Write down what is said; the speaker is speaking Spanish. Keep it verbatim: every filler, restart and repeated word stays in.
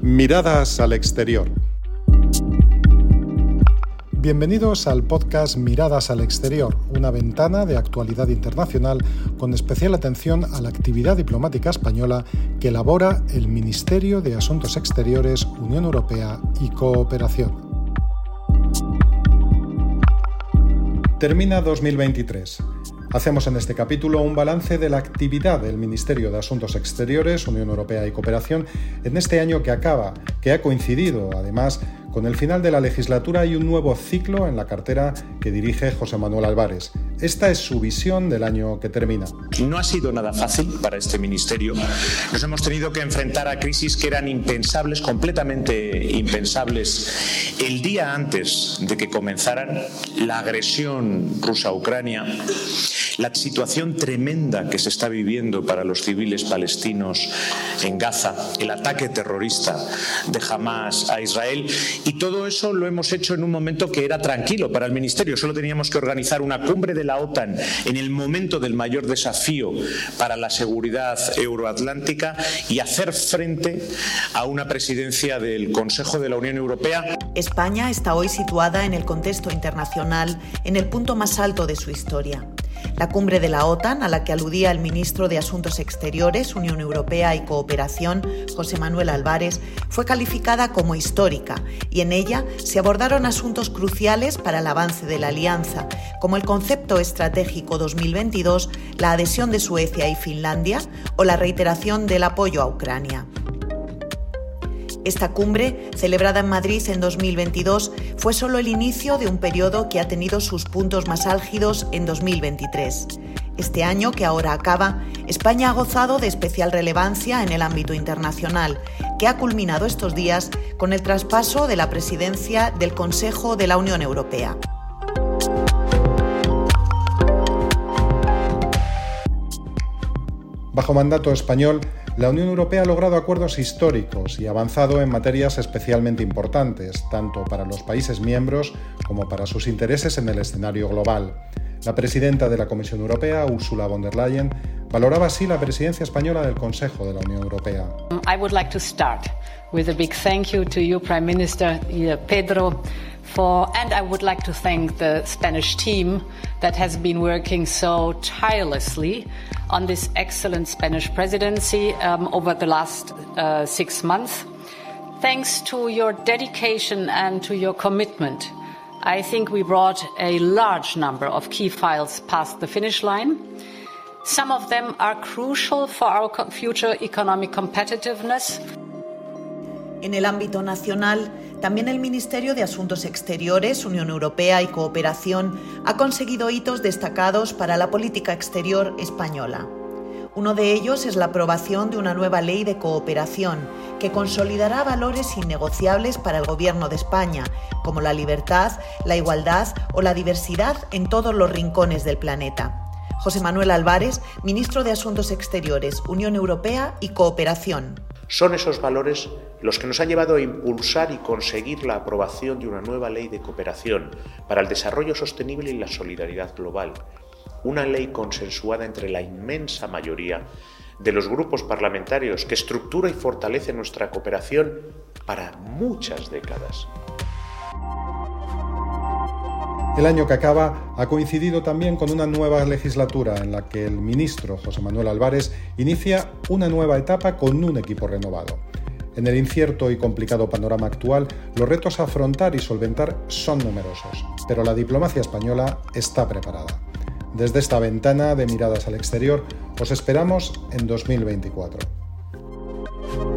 Miradas al exterior. Bienvenidos al podcast Miradas al exterior, una ventana de actualidad internacional con especial atención a la actividad diplomática española que elabora el Ministerio de Asuntos Exteriores, Unión Europea y Cooperación. Termina dos mil veintitrés. Hacemos en este capítulo un balance de la actividad del Ministerio de Asuntos Exteriores, Unión Europea y Cooperación en este año que acaba, que ha coincidido, además, con el final de la legislatura y un nuevo ciclo en la cartera que dirige José Manuel Álvarez. Esta es su visión del año que termina. No ha sido nada fácil para este ministerio. Nos hemos tenido que enfrentar a crisis que eran impensables, completamente impensables, el día antes de que comenzaran la agresión rusa a Ucrania, la situación tremenda que se está viviendo para los civiles palestinos en Gaza, el ataque terrorista de Hamás a Israel, y todo eso lo hemos hecho en un momento que era tranquilo para el ministerio. Solo teníamos que organizar una cumbre de la OTAN en el momento del mayor desafío para la seguridad euroatlántica y hacer frente a una presidencia del Consejo de la Unión Europea. España está hoy situada en el contexto internacional en el punto más alto de su historia. La cumbre de la OTAN, a la que aludía el ministro de Asuntos Exteriores, Unión Europea y Cooperación, José Manuel Álvarez, fue calificada como histórica y en ella se abordaron asuntos cruciales para el avance de la alianza, como el concepto estratégico dos mil veintidós, la adhesión de Suecia y Finlandia o la reiteración del apoyo a Ucrania. Esta cumbre, celebrada en Madrid en dos mil veintidós, fue solo el inicio de un periodo que ha tenido sus puntos más álgidos en dos mil veintitrés. Este año, que ahora acaba, España ha gozado de especial relevancia en el ámbito internacional, que ha culminado estos días con el traspaso de la presidencia del Consejo de la Unión Europea. Bajo mandato español, la Unión Europea ha logrado acuerdos históricos y avanzado en materias especialmente importantes, tanto para los países miembros como para sus intereses en el escenario global. La presidenta de la Comisión Europea, Ursula von der Leyen, valoraba así la presidencia española del Consejo de la Unión Europea. I would like to start with a big thank you to you, Prime Minister Pedro, for, and I would like to thank the Spanish team that has been working so tirelessly on this excellent Spanish presidency um, over the last uh, six months. Thanks to your dedication and to your commitment, I think we brought a large number of key files past the finish line. Some of them are crucial for our future economic competitiveness. En el ámbito nacional, también el Ministerio de Asuntos Exteriores, Unión Europea y Cooperación ha conseguido hitos destacados para la política exterior española. Uno de ellos es la aprobación de una nueva ley de cooperación que consolidará valores innegociables para el Gobierno de España, como la libertad, la igualdad o la diversidad en todos los rincones del planeta. José Manuel Álvarez, ministro de Asuntos Exteriores, Unión Europea y Cooperación. Son esos valores los que nos han llevado a impulsar y conseguir la aprobación de una nueva ley de cooperación para el desarrollo sostenible y la solidaridad global. Una ley consensuada entre la inmensa mayoría de los grupos parlamentarios que estructura y fortalece nuestra cooperación para muchas décadas. El año que acaba ha coincidido también con una nueva legislatura en la que el ministro José Manuel Álvarez inicia una nueva etapa con un equipo renovado. En el incierto y complicado panorama actual, los retos a afrontar y solventar son numerosos, pero la diplomacia española está preparada. Desde esta ventana de Miradas al exterior, os esperamos en dos mil veinticuatro.